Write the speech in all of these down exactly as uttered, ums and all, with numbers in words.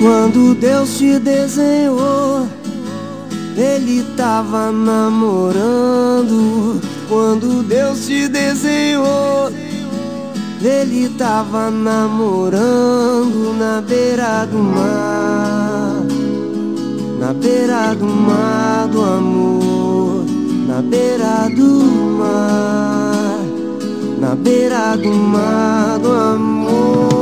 Quando Deus te desenhou, Ele tava namorando. Quando Deus te desenhou, Ele tava namorando na beira do mar, na beira do mar do amor, na beira do mar, na beira do mar do amor.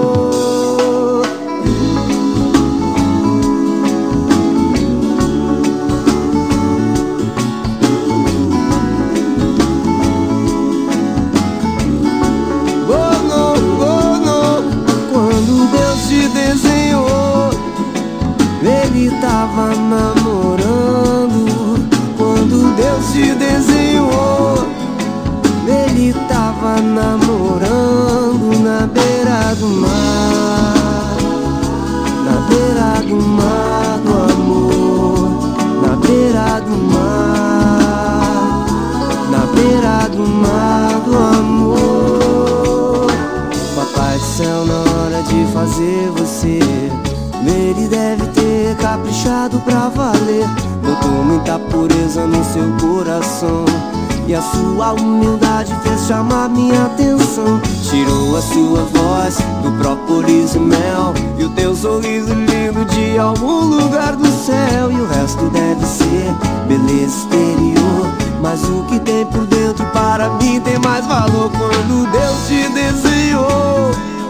Ele tava namorando. Quando Deus te desenhou, Ele tava namorando na beira do mar, na beira do mar do amor, na beira do mar, na beira do mar do amor. Papai do céu, na hora de fazer você, Ele deve ter caprichado pra valer. Botou muita pureza no seu coração, e a sua humildade fez chamar minha atenção. Tirou a sua voz do própolis e mel, e o teu sorriso lindo de algum lugar do céu. E o resto deve ser beleza exterior, mas o que tem por dentro para mim tem mais valor. Quando Deus te desenhou,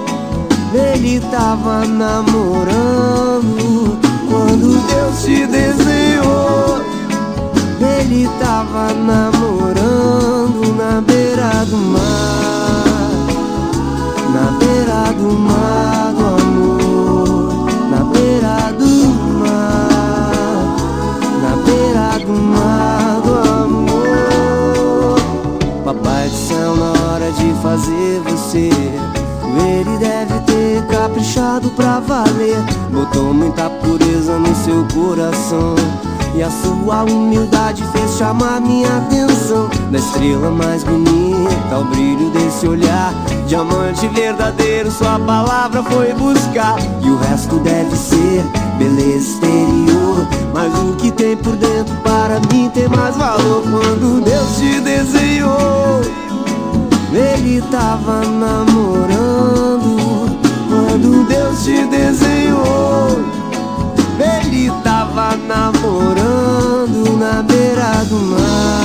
Ele tava namorando. Quando Deus te desenhou, Ele tava namorando na beira do mar, na beira do mar do amor, na beira do mar, na beira do mar do amor. Papai do céu, na hora de fazer você, Ele deve ter caprichado pra valer. Botou muita pureza no seu coração, e a sua humildade fez chamar minha atenção. Da estrela mais bonita ao brilho desse olhar, diamante verdadeiro sua palavra foi buscar. E o resto deve ser beleza exterior, mas o que tem por dentro para mim tem mais valor. Quando Deus te desenhou, Ele tava namorando. Quando Deus te desenhou, Ele tava namorando na beira do mar.